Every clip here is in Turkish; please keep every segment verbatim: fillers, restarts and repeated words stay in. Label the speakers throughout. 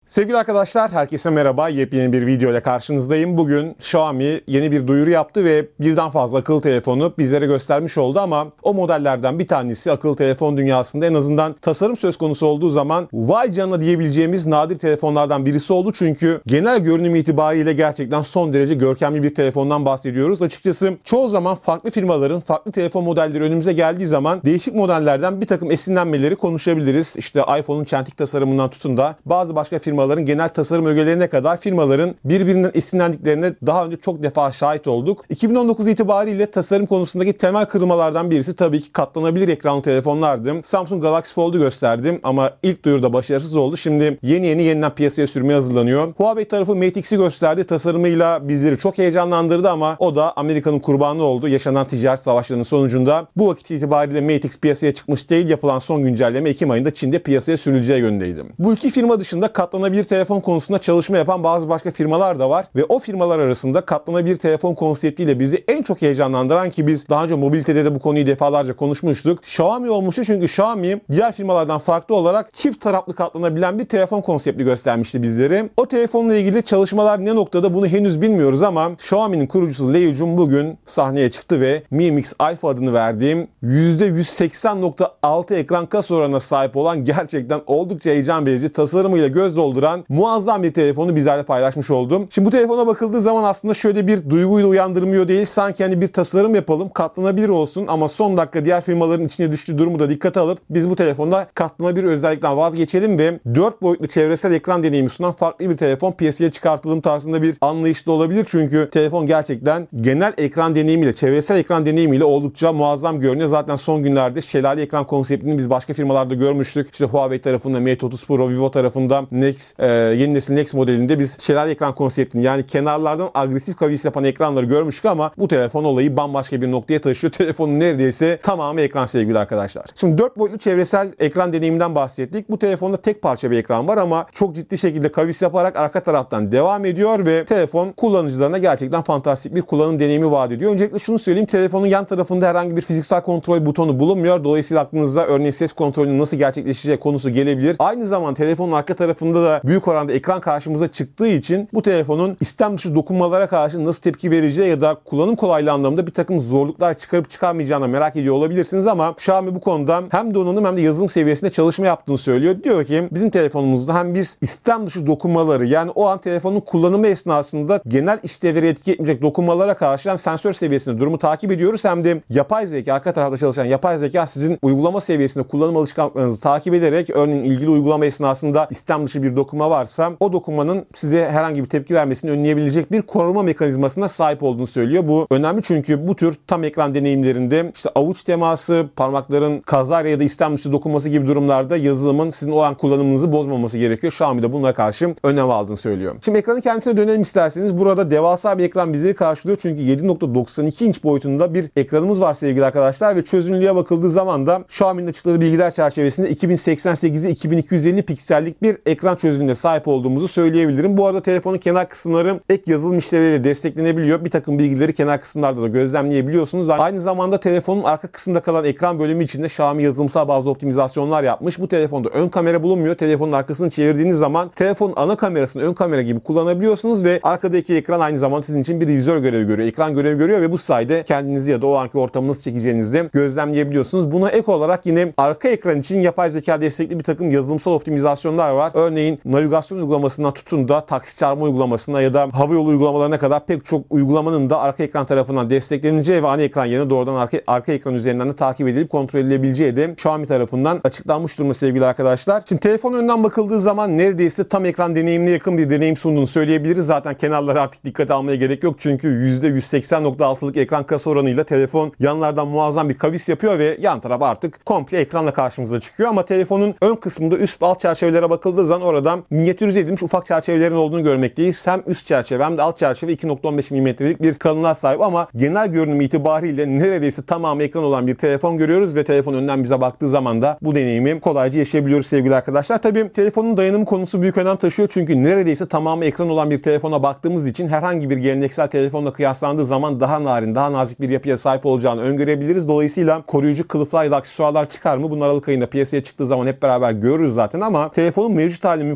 Speaker 1: Sevgili arkadaşlar, herkese merhaba. Yepyeni bir video ile karşınızdayım. Bugün Xiaomi yeni bir duyuru yaptı ve birden fazla akıllı telefonu bizlere göstermiş oldu ama o modellerden bir tanesi akıllı telefon dünyasında en azından tasarım söz konusu olduğu zaman vay canına diyebileceğimiz nadir telefonlardan birisi oldu. Çünkü genel görünüm itibariyle gerçekten son derece görkemli bir telefondan bahsediyoruz. Açıkçası çoğu zaman farklı firmaların farklı telefon modelleri önümüze geldiği zaman değişik modellerden bir takım esinlenmeleri konuşabiliriz. İşte iPhone'un çentik tasarımından tutun da bazı başka firmaların genel tasarım ögelerine kadar firmaların birbirinden esinlendiklerine daha önce çok defa şahit olduk. iki bin on dokuz itibariyle tasarım konusundaki temel kırılmalardan birisi tabii ki katlanabilir ekranlı telefonlardı. Samsung Galaxy Fold'u gösterdim ama ilk duyuruda başarısız oldu. Şimdi yeni yeni yeniden piyasaya sürmeye hazırlanıyor. Huawei tarafı Mate X'i gösterdi. Tasarımıyla bizleri çok heyecanlandırdı ama o da Amerika'nın kurbanı oldu. Yaşanan ticaret savaşlarının sonucunda bu vakit itibariyle Mate X piyasaya çıkmış değil. Yapılan son güncelleme Ekim ayında Çin'de piyasaya sürüleceği yönündeydi. Bu iki firma dışında katlanabilir telefon konusunda çalışma yapan bazı başka firmalar da var ve o firmalar arasında katlanabilir telefon konseptiyle bizi en çok heyecanlandıran, ki biz daha önce mobilitede de bu konuyu defalarca konuşmuştuk, Xiaomi olmuştu. Çünkü Xiaomi diğer firmalardan farklı olarak çift taraflı katlanabilen bir telefon konsepti göstermişti bizlere. O telefonla ilgili çalışmalar ne noktada bunu henüz bilmiyoruz ama Xiaomi'nin kurucusu Lei Jun bugün sahneye çıktı ve Mi Mix Alpha adını verdiğim yüzde yüz seksen nokta altı ekran kas oranına sahip olan gerçekten oldukça heyecan verici, tasarımıyla göz dolduran muazzam bir telefonu bizlerle paylaşmış oldum. Şimdi bu telefona bakıldığı zaman aslında şöyle bir duyguyla uyandırmıyor değil. Sanki hani bir tasarım yapalım, katlanabilir olsun ama son dakika diğer firmaların içine düştüğü durumu da dikkate alıp biz bu telefonda katlanabilir özellikten vazgeçelim ve dört boyutlu çevresel ekran deneyimi sunan farklı bir telefon piyasaya çıkartalım tarzında bir anlayış da olabilir. Çünkü telefon gerçekten genel ekran deneyimiyle, çevresel ekran deneyimiyle oldukça muazzam görünüyor. Zaten son günlerde şelale ekran konseptini biz başka firmalarda görmüştük. İşte Huawei tarafında Mate otuz Pro, Vivo tarafında Nex, e, yeni nesil Nex modelinde biz şelale ekran konseptini, yani kenarlardan agresif kavis yapan ekranları görmüştük ama bu telefon olayı bambaşka bir noktaya taşıyor. Telefonun neredeyse tamamı ekran sevgili arkadaşlar. Şimdi dört boyutlu çevresel ekran deneyiminden bahsettik. Bu telefonda tek parça bir ekran var ama çok ciddi şekilde kavis yaparak arka taraftan devam ediyor ve telefon kullanıcılarına gerçekten fantastik bir kullanım deneyimi vaat ediyor. Öncelikle şunu söyleyeyim, telefonun yan tarafında herhangi bir fiziksel kontrol butonu bulunmuyor. Dolayısıyla aklınıza örneğin ses kontrolünün nasıl gerçekleşeceği konusu gelebilir. Aynı zamanda telefonun arka tarafında da büyük oranda ekran karşımıza çıktığı için bu telefonun istem dışı dokunmalara karşı nasıl tepki vereceği ya da kullanım kolaylığı anlamında bir takım zorluklar çıkarıp çıkarmayacağını merak ediyor olabilirsiniz ama Xiaomi bu konuda hem donanım hem de yazılım seviyesinde çalışma yaptığını söylüyor. Diyor ki bizim telefonumuzda hem biz istem dışı dokunmaları, yani o an telefonun kullanımı esnasında genel işlevleri etki etmeyecek dokunmalara karşı hem sensör seviyesinde durumu takip ediyoruz hem de yapay zeka, arka tarafta çalışan yapay zeka sizin uygulama seviyesinde kullanım alışkanlıklarınızı takip ederek örneğin ilgili uygulama esnasında istem dışı bir dokunma varsa o dokunmanın size herhangi bir tepki vermesini önleyebilecek bir koruma mekanizmasına sahip olduğunu söylüyor. Bu önemli çünkü bu tür tam ekran deneyimlerinde işte avuç teması, parmakların kazara ya da istem dışı dokunması gibi durumlarda yazılımın sizin o an kullanımınızı bozmaması gerekiyor. Xiaomi de bunlara karşı önem aldığını söylüyor. Şimdi ekranın kendisine dönelim isterseniz. Burada devasa bir ekran bizleri karşılıyor çünkü yedi nokta doksan iki inç boyutunda bir ekranımız var sevgili arkadaşlar ve çözünürlüğe bakıldığı zaman da Xiaomi'nin açıkladığı bilgiler çerçevesinde iki bin seksen sekize iki bin iki yüz elli piksellik bir ekran çözünürlüğüne sahip olduğumuzu söyleyebilirim. Bu arada telefonun kenar kısımları ek yazılım işlevleriyle desteklenebiliyor. Bir takım bilgileri kenar kısımlarda da gözlemleyebiliyorsunuz. Aynı zamanda telefonun arka kısmında kalan ekran bölümü içinde Xiaomi yazılımsal bazı optimizasyonlar yapmış. Bu telefonda ön kamera bulunmuyor. Telefonun arkasını çevirdiğiniz zaman telefonun ana kamerasını ön kamera gibi kullanabiliyorsunuz ve arkadaki ekran aynı zamanda sizin için bir vizör görevi görüyor. Ekran görevi görüyor ve bu sayede kendinizi ya da o anki ortamı nasıl çekeceğinizi de gözlemleyebiliyorsunuz. Buna ek olarak yine arka ekran için yapay zeka destekli bir takım yazılımsal optimizasyonlar var. Örneğin navigasyon uygulamasından tutun da taksi çağırma uygulamasına ya da havayolu uygulamalarına kadar pek çok uygulamanın da arka ekran tarafından destekleneceği ve ana ekran yerine doğrudan arka, arka ekran üzerinden de takip edilip kontrol edilebileceği de Xiaomi tarafından açıklanmış durumda sevgili arkadaşlar. Şimdi telefon önden bakıldığı zaman neredeyse tam ekran deneyimine yakın bir deneyim sunduğunu söyleyebiliriz. Zaten kenarlara artık dikkat almaya gerek yok çünkü yüzde yüz seksen nokta altılık ekran kas oranıyla telefon yanlardan muazzam bir kavis yapıyor ve yan taraf artık komple ekranla karşımıza çıkıyor ama telefonun ön kısmında üst ve alt çerçevelere bakıldığı zaman oradan minyatürize edilmiş ufak çerçevelerin olduğunu görmekteyiz. Hem üst çerçeve hem de alt çerçeve iki nokta on beş milimetrelik bir kalınlığa sahip ama genel görünüm itibariyle neredeyse tamamı ekran olan bir telefon görüyoruz ve telefon önden bize baktığı zaman da bu deneyimi kolayca yaşayabiliyoruz sevgili arkadaşlar. Tabii telefonun dayanımı konusu büyük önem taşıyor çünkü neredeyse tamamı ekran olan bir telefona baktığımız için herhangi bir geleneksel telefonla kıyaslandığı zaman daha narin, daha nazik bir yapıya sahip olacağını öngörebiliriz. Dolayısıyla koruyucu kılıflar ya da aksesuarlar çıkar mı? Bunlar Aralık ayında piyasaya çıktığı zaman hep beraber görürüz zaten ama telefonun mevcut hali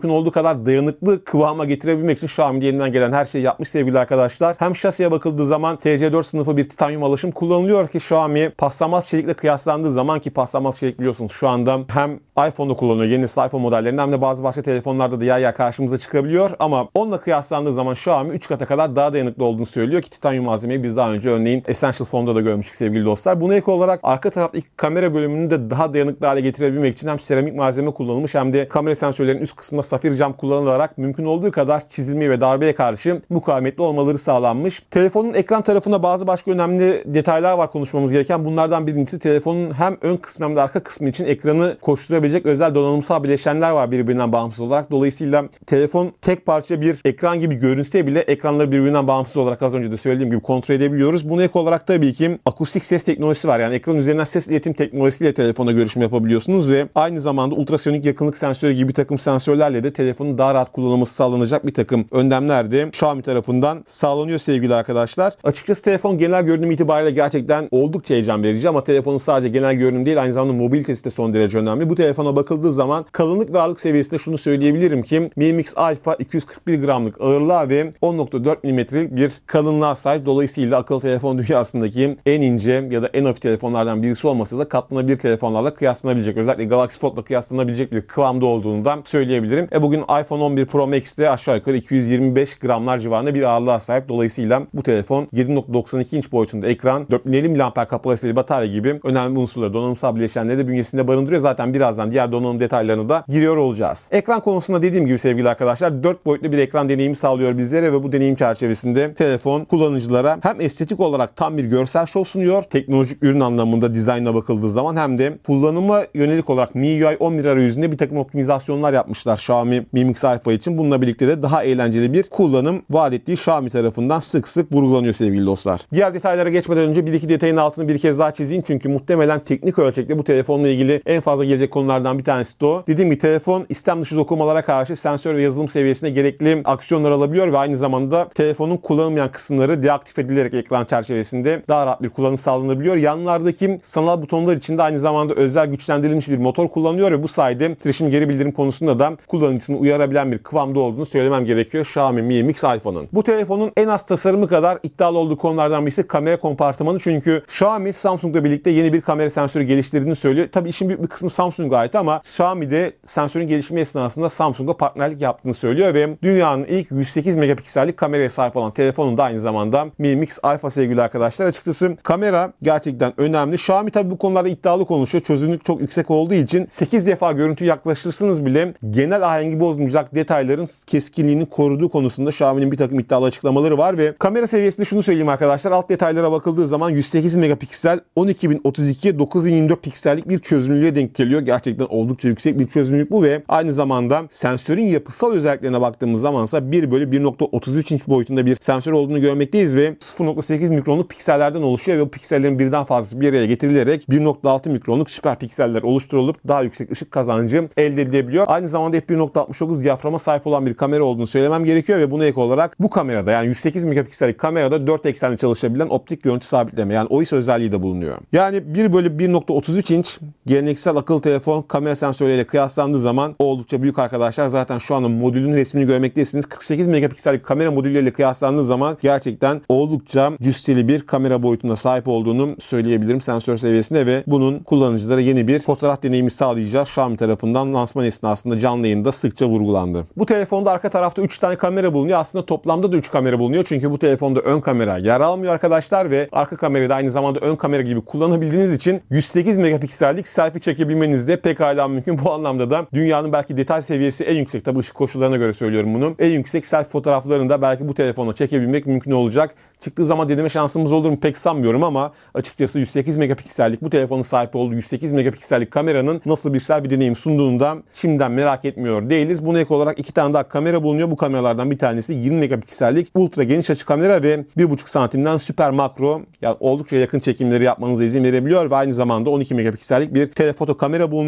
Speaker 1: mümkün olduğu kadar dayanıklı kıvama getirebilmek için Xiaomi elinden gelen her şeyi yapmış sevgili arkadaşlar. Hem şasiye bakıldığı zaman T C dört sınıfı bir titanyum alaşım kullanılıyor ki Xiaomi paslanmaz çelikle kıyaslandığı zaman, ki paslanmaz çelik biliyorsunuz şu anda hem iPhone'da kullanılıyor, yeni iPhone modellerinde, hem de bazı başka telefonlarda da yer yer karşımıza çıkabiliyor ama onunla kıyaslandığı zaman Xiaomi üç kata kadar daha dayanıklı olduğunu söylüyor ki titanyum malzemeyi biz daha önce örneğin Essential Phone'da da görmüştük sevgili dostlar. Buna ek olarak arka taraftaki kamera bölümünü de daha dayanıklı hale getirebilmek için hem seramik malzeme kullanılmış hem de kamera sensörlerinin üst kısmında safir cam kullanılarak mümkün olduğu kadar çizilmeye ve darbeye karşı mukavemetli olmaları sağlanmış. Telefonun ekran tarafında bazı başka önemli detaylar var konuşmamız gereken. Bunlardan birincisi telefonun hem ön kısmı hem de arka kısmı için ekranı koşturabilecek özel donanımsal bileşenler var birbirinden bağımsız olarak. Dolayısıyla telefon tek parça bir ekran gibi görünse bile ekranları birbirinden bağımsız olarak az önce de söylediğim gibi kontrol edebiliyoruz. Buna ek olarak tabii ki akustik ses teknolojisi var. Yani ekran üzerinden ses iletim teknolojisiyle telefona görüşme yapabiliyorsunuz ve aynı zamanda ultrasonik yakınlık sensörü gibi bir takım sensörlerle de telefonun daha rahat kullanılması sağlanacak bir takım önlemler de Xiaomi tarafından sağlanıyor sevgili arkadaşlar. Açıkçası telefon genel görünüm itibariyle gerçekten oldukça heyecan verici ama telefonun sadece genel görünüm değil, aynı zamanda mobilitesi de son derece önemli. Bu telefona bakıldığı zaman kalınlık ve ağırlık seviyesinde şunu söyleyebilirim ki Mi Mix Alpha iki yüz kırk bir gramlık ağırlığa ve on nokta dört milimetrelik bir kalınlığa sahip. Dolayısıyla akıllı telefon dünyasındaki en ince ya da en hafif telefonlardan birisi olmasa da katlanabilir telefonlarla kıyaslanabilecek, özellikle Galaxy Fold'la kıyaslanabilecek bir kıvamda olduğundan söyleyebilirim. E bugün iPhone on bir Pro Max'te aşağı yukarı iki yüz yirmi beş gramlar civarında bir ağırlığa sahip. Dolayısıyla bu telefon yedi nokta doksan iki inç boyutunda ekran, dört bin elli miliamper kapasiteli batarya gibi önemli unsurları, donanımsal bileşenleri de bünyesinde barındırıyor. Zaten birazdan diğer donanım detaylarına da giriyor olacağız. Ekran konusunda dediğim gibi sevgili arkadaşlar dört boyutlu bir ekran deneyimi sağlıyor bizlere ve bu deneyim çerçevesinde telefon kullanıcılara hem estetik olarak tam bir görsel şov sunuyor, teknolojik ürün anlamında dizaynına bakıldığı zaman, hem de kullanıma yönelik olarak M I U I on bir arayüzünde bir takım optimizasyonlar yapmışlar Xiaomi Mi Mix Alpha için. Bununla birlikte de daha eğlenceli bir kullanım vaat ettiği Xiaomi tarafından sık sık vurgulanıyor sevgili dostlar. Diğer detaylara geçmeden önce bir iki detayın altını bir kez daha çizeyim çünkü muhtemelen teknik ölçekte bu telefonla ilgili en fazla gelecek konulardan bir tanesi de o. Dediğim gibi telefon istem dışı dokunmalara karşı sensör ve yazılım seviyesinde gerekli aksiyonlar alabiliyor ve aynı zamanda telefonun kullanılmayan kısımları deaktif edilerek ekran çerçevesinde daha rahat bir kullanım sağlanabiliyor. Yanlardaki sanal butonlar için de aynı zamanda özel güçlendirilmiş bir motor kullanıyor ve bu sayede titreşim geri bildirim konusunda da kullanıcısını uyarabilen bir kıvamda olduğunu söylemem gerekiyor Xiaomi Mi Mix Alpha'nın. Bu telefonun en az tasarımı kadar iddialı olduğu konulardan birisi kamera kompartımanı, çünkü Xiaomi Samsung'la birlikte yeni bir kamera sensörü geliştirdiğini söylüyor. Tabii işin büyük bir kısmı Samsung'a ait ama Xiaomi de sensörün gelişimi esnasında Samsung'a partnerlik yaptığını söylüyor ve dünyanın ilk yüz sekiz megapiksellik kameraya sahip olan telefonun da aynı zamanda Mi Mix Alpha sevgili arkadaşlar. Açıkçası kamera gerçekten önemli. Xiaomi tabii bu konularda iddialı konuşuyor. Çözünürlük çok yüksek olduğu için sekiz defa görüntü yaklaştırırsanız bile genel ahengi bozmayacak detayların keskinliğini koruduğu konusunda Xiaomi'nin bir takım iddialı açıklamaları var ve kamera seviyesinde şunu söyleyeyim arkadaşlar. Alt detaylara bakıldığı zaman yüz sekiz megapiksel on iki bin otuz iki dokuz bin yirmi dört piksellik bir çözünürlüğe denk geliyor. Gerçekten oldukça yüksek bir çözünürlük bu ve aynı zamanda sensörün yapısal özelliklerine baktığımız zamansa bir bölü bir nokta otuz üç inç boyutunda bir sensör olduğunu görmekteyiz ve sıfır nokta sekiz mikronluk piksellerden oluşuyor ve bu piksellerin birden fazlası bir araya getirilerek bir nokta altı mikronluk süper pikseller oluşturulup daha yüksek ışık kazancı elde edilebiliyor. Aynı zamanda f bir nokta altmış dokuz diyaframa sahip olan bir kamera olduğunu söylemem gerekiyor ve buna ek olarak bu kamerada, yani yüz sekiz megapiksellik kamerada dört eksenli çalışabilen optik görüntü sabitleme, yani O I S özelliği de bulunuyor. Yani bir bölü bir nokta otuz üç inç geleneksel akıllı telefon kamera sensörleriyle kıyaslandığı zaman oldukça büyük arkadaşlar. Zaten şu anda modülün resmini görmektesiniz. kırk sekiz megapiksellik kamera modülleriyle kıyaslandığı zaman gerçekten oldukça cüsseli bir kamera boyutuna sahip olduğunu söyleyebilirim sensör seviyesinde ve bunun kullanıcılara yeni bir fotoğraf deneyimi sağlayacağı Xiaomi tarafından lansman esnasında canlı yayında sıkça vurgulandı. Bu telefonda arka tarafta üç tane kamera bulunuyor. Aslında toplamda da üç kamera bulunuyor. Çünkü bu telefonda ön kamera yer almıyor arkadaşlar ve arka kamerayı da aynı zamanda ön kamera gibi kullanabildiğiniz için yüz sekiz megapiksellik selfie çekebilmeniz de pekala mümkün. Bu anlamda da dünyanın belki detay seviyesi en yüksek, tabii ışık koşullarına göre söylüyorum bunu, en yüksek selfie fotoğraflarını da belki bu telefonla çekebilmek mümkün olacak. Çıktığı zaman deneme şansımız olur mu pek sanmıyorum ama açıkçası yüz sekiz megapiksellik bu telefonun sahip olduğu yüz sekiz megapiksellik kameranın nasıl bir selfie deneyim sunduğunu da şimdiden merak etmiyor değiliz. Buna ek olarak iki tane daha kamera bulunuyor. Bu kameralardan bir tanesi yirmi megapiksellik ultra geniş açı kamera ve bir buçuk santimden süper makro, yani oldukça yakın çekimleri yapmanıza izin verebiliyor ve aynı zamanda on iki megapiksellik bir telefoto kamera bulunuyor.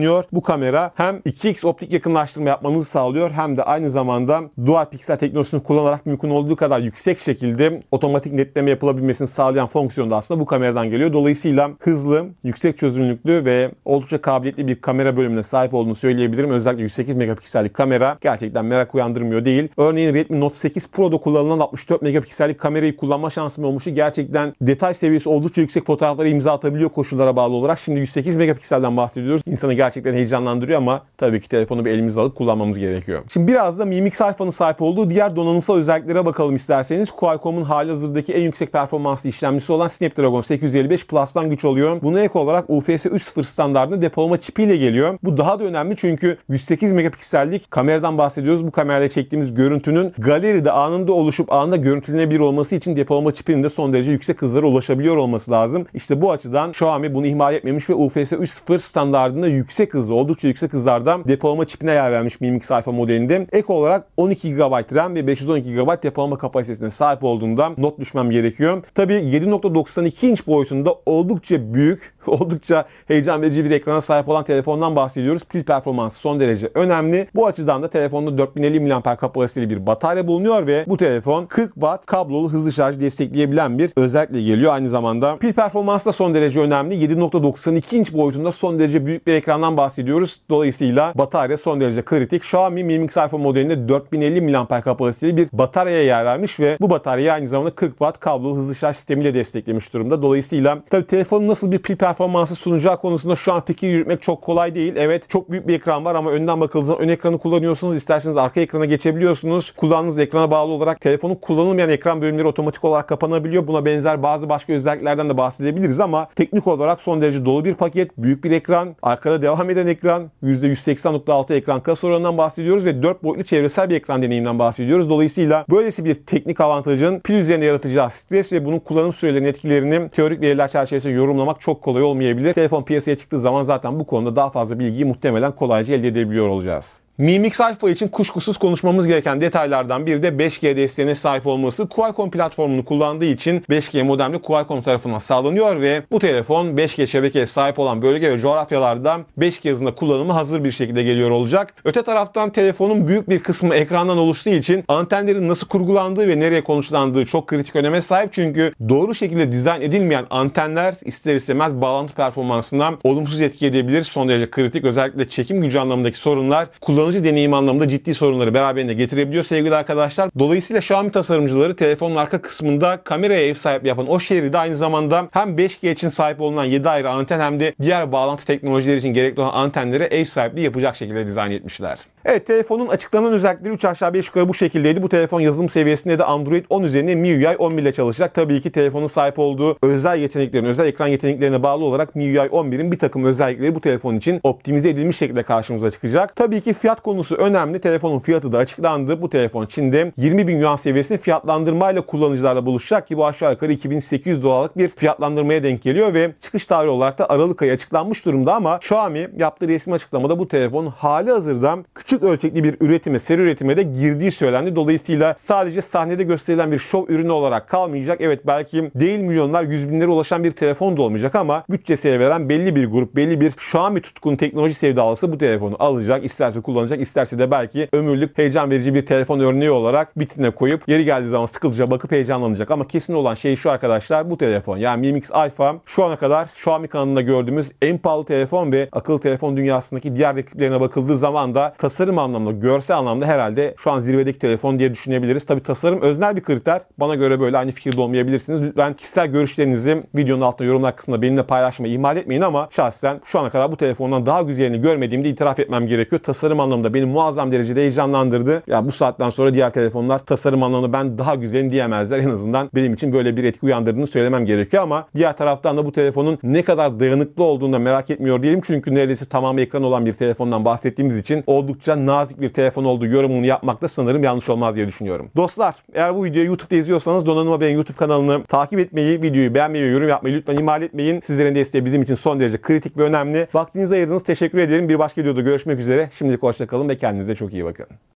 Speaker 1: kullanıyor. Bu kamera hem iki x optik yakınlaştırma yapmanızı sağlıyor hem de aynı zamanda dual piksel teknolojisini kullanarak mümkün olduğu kadar yüksek şekilde otomatik netleme yapılabilmesini sağlayan fonksiyon da aslında bu kameradan geliyor. Dolayısıyla hızlı, yüksek çözünürlüklü ve oldukça kabiliyetli bir kamera bölümüne sahip olduğunu söyleyebilirim. Özellikle yüz sekiz megapiksellik kamera gerçekten merak uyandırmıyor değil. Örneğin Redmi Note sekiz Pro'da kullanılan altmış dört megapiksellik kamerayı kullanma şansım olmuştu. Gerçekten detay seviyesi oldukça yüksek fotoğraflara imza atabiliyor koşullara bağlı olarak. Şimdi yüz sekiz megapikselden bahsediyoruz. İnsanı gerçekten heyecanlandırıyor ama tabii ki telefonu bir elimize alıp kullanmamız gerekiyor. Şimdi biraz da Mi Mix Alpha'nın sahip olduğu diğer donanımsal özelliklere bakalım isterseniz. Qualcomm'un halihazırdaki en yüksek performanslı işlemcisi olan Snapdragon sekiz yüz elli beş Plus'tan güç alıyor. Buna ek olarak U F S üç nokta sıfır standartında depolama çipiyle geliyor. Bu daha da önemli çünkü yüz sekiz megapiksellik kameradan bahsediyoruz. Bu kamerayla çektiğimiz görüntünün galeride anında oluşup anında görüntülenebilir olması için depolama çipinin de son derece yüksek hızlara ulaşabiliyor olması lazım. İşte bu açıdan Xiaomi bunu ihmal etmemiş ve U F S üç nokta sıfır standartında yüksek hızlı, oldukça yüksek hızlarda depolama çipine yer vermiş Mi Mix Alpha modelinde. Ek olarak on iki gigabayt RAM ve beş yüz on iki gigabayt depolama kapasitesine sahip olduğundan not düşmem gerekiyor. Tabii yedi nokta doksan iki inç boyutunda oldukça büyük, oldukça heyecan verici bir ekrana sahip olan telefondan bahsediyoruz. Pil performansı son derece önemli. Bu açıdan da telefonda dört bin elli miliamper kapasiteli bir batarya bulunuyor ve bu telefon kırk watt kablolu hızlı şarj destekleyebilen bir özellikle geliyor. Aynı zamanda pil performansı da son derece önemli. yedi nokta doksan iki inç boyutunda son derece büyük bir ekrandan bahsediyoruz. Dolayısıyla batarya son derece kritik. Xiaomi Mi Mix Alpha modelinde dört bin elli miliamper kapasiteli bir bataryaya yer vermiş ve bu bataryayı aynı zamanda kırk watt kablolu hızlı şarj sistemiyle desteklemiş durumda. Dolayısıyla tabii telefonun nasıl bir pil performansı sunacağı konusunda şu an fikir yürütmek çok kolay değil. Evet, çok büyük bir ekran var ama önden bakıldığında ön ekranı kullanıyorsunuz. İsterseniz arka ekrana geçebiliyorsunuz. Kullandığınız ekrana bağlı olarak telefonun kullanılmayan ekran bölümleri otomatik olarak kapanabiliyor. Buna benzer bazı başka özelliklerden de bahsedebiliriz ama teknik olarak son derece dolu bir paket, büyük bir ekran, arkada devam eden ekran, yüzde yüz seksen nokta altı ekran kasa oranından bahsediyoruz ve dört boyutlu çevresel bir ekran deneyiminden bahsediyoruz. Dolayısıyla böylesi bir teknik avantajın pil üzerine yaratacağı stres ve bunun kullanım sürelerinin etkilerini teorik veriler çerçevesinde yorumlamak çok kolay olmayabilir. Telefon piyasaya çıktığı zaman zaten bu konuda daha fazla bilgiyi muhtemelen kolayca elde edebiliyor olacağız. Mi Mix Alpha için kuşkusuz konuşmamız gereken detaylardan biri de beş G desteğine sahip olması. Qualcomm platformunu kullandığı için beş G modemli Qualcomm tarafından sağlanıyor ve bu telefon beş G şebekeye sahip olan bölge ve coğrafyalarda beş G hızında kullanımı hazır bir şekilde geliyor olacak. Öte taraftan telefonun büyük bir kısmı ekrandan oluştuğu için antenlerin nasıl kurgulandığı ve nereye konuşlandığı çok kritik öneme sahip. Çünkü doğru şekilde dizayn edilmeyen antenler ister istemez bağlantı performansına olumsuz etki edebilir. Son derece kritik. Özellikle çekim gücü anlamındaki sorunlar kullanıcı deneyim anlamında ciddi sorunları beraberinde getirebiliyor sevgili arkadaşlar. Dolayısıyla Xiaomi tasarımcıları telefonun arka kısmında kameraya ev sahipliği yapan o şeridi aynı zamanda hem beş G için sahip olunan yedi ayrı anten hem de diğer bağlantı teknolojileri için gerekli olan antenlere ev sahipliği yapacak şekilde dizayn etmişler. Evet, telefonun açıklanan özellikleri üç aşağı beş yukarı bu şekildeydi. Bu telefon yazılım seviyesinde de Android on üzerine M I U I on bir ile çalışacak. Tabii ki telefonun sahip olduğu özel yeteneklerin, özel ekran yeteneklerine bağlı olarak M I U I on birin bir takım özellikleri bu telefon için optimize edilmiş şekilde karşımıza çıkacak. Tabii ki fiyat konusu önemli. Telefonun fiyatı da açıklandı. Bu telefon Çin'de yirmi bin yuan seviyesinde fiyatlandırmayla kullanıcılarla buluşacak ki bu aşağı yukarı iki bin sekiz yüz dolarlık bir fiyatlandırmaya denk geliyor ve çıkış tarihi olarak da Aralık ayı açıklanmış durumda ama Xiaomi yaptığı resmi açıklamada bu telefon hali hazırda küçük ölçekli bir üretime, seri üretime de girdiği söylendi. Dolayısıyla sadece sahnede gösterilen bir şov ürünü olarak kalmayacak. Evet, belki değil milyonlar, yüz binlere ulaşan bir telefon da olmayacak ama bütçesiye veren belli bir grup, belli bir Xiaomi tutkun teknoloji sevdalısı bu telefonu alacak, isterse kullanacak, isterse de belki ömürlük heyecan verici bir telefon örneği olarak vitrine koyup yeri geldiği zaman sıkılınca bakıp heyecanlanacak. Ama kesin olan şey şu arkadaşlar, bu telefon yani Mi Mix Alpha şu ana kadar Xiaomi kanalında gördüğümüz en pahalı telefon ve akıllı telefon dünyasındaki diğer rakiplerine bakıldığı zaman da tasarım anlamda, görsel anlamda herhalde şu an zirvedeki telefon diye düşünebiliriz. Tabii tasarım öznel bir kriter. Bana göre böyle aynı fikirde olmayabilirsiniz. Lütfen kişisel görüşlerinizi videonun altında yorumlar kısmında benimle paylaşmayı ihmal etmeyin ama şahsen şu ana kadar bu telefondan daha güzelini görmediğimde itiraf etmem gerekiyor. Tasarım anlamında beni muazzam derecede heyecanlandırdı. Ya bu saatten sonra diğer telefonlar tasarım anlamında ben daha güzelini diyemezler. En azından benim için böyle bir etki uyandırdığını söylemem gerekiyor ama diğer taraftan da bu telefonun ne kadar dayanıklı olduğunu da merak etmiyor değilim. Çünkü neredeyse tamamı ekran olan bir telefondan bahsettiğimiz için oldukça nazik bir telefon olduğu yorumunu yapmakta sanırım yanlış olmaz diye düşünüyorum. Dostlar, eğer bu videoyu YouTube'da izliyorsanız Donanım Haber'in YouTube kanalını takip etmeyi, videoyu beğenmeyi ve yorum yapmayı lütfen ihmal etmeyin. Sizlerin desteği bizim için son derece kritik ve önemli. Vaktinizi ayırdınız. Teşekkür ederim. Bir başka videoda görüşmek üzere. Şimdilik hoşça kalın ve kendinize çok iyi bakın.